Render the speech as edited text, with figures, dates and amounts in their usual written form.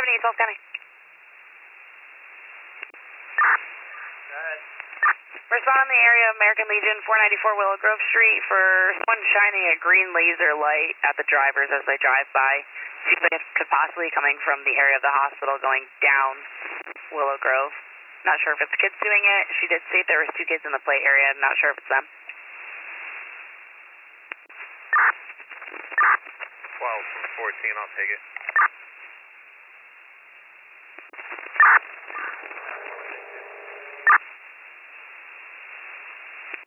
78, 12 County. Respond in the area of American Legion, 494 Willow Grove Street for someone shining a green laser light at the drivers as they drive by. Seems like it could possibly coming from the area of the hospital going down Willow Grove. Not sure if it's kids doing it. She did say there was 2 kids in the play area. I'm not sure if it's them. 12 from 14, I'll take it.